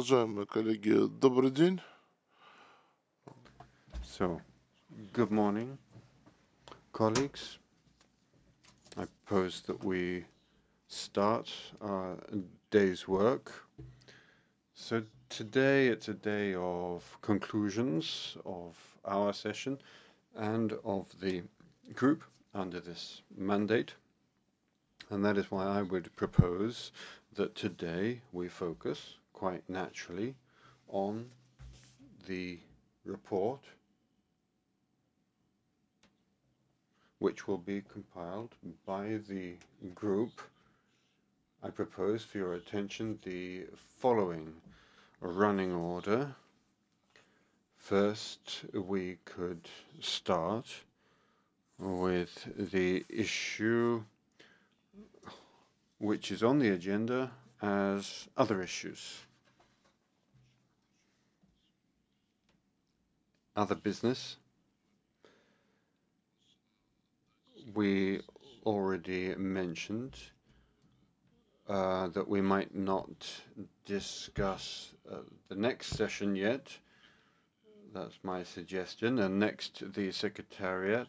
Уважаемые коллеги, добрый день. So, good morning, colleagues. I propose that we start our day's work. So today it's a day of conclusions of our session and of the group under this mandate. And that is why I would propose that today we focus quite naturally on the report which will be compiled by the group. I propose for your attention the following running order. First, we could start with the issue which is on the agenda as other issues. Other business. We already mentioned that we might not discuss the next session yet. That's my suggestion. And next, the Secretariat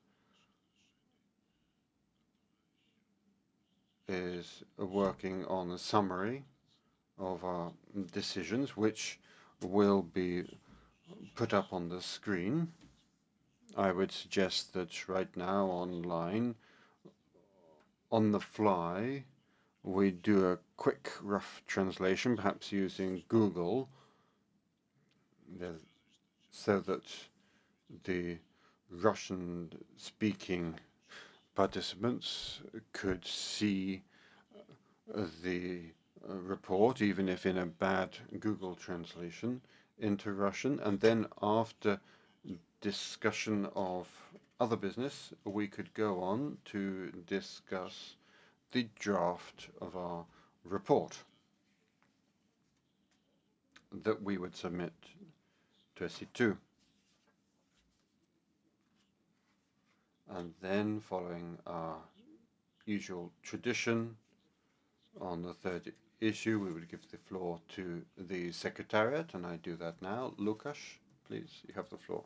is working on a summary of our decisions, which will be put up on the screen. I would suggest that right now online, on the fly, we do a quick rough translation, perhaps using Google, so that the Russian-speaking participants could see the report, even if in a bad Google translation, into Russian. And then after discussion of other business, we could go on to discuss the draft of our report that we would submit to SE2. And then, following our usual tradition, on the third issue, we would give the floor to the Secretariat, and I do that now. Lukas, please, you have the floor.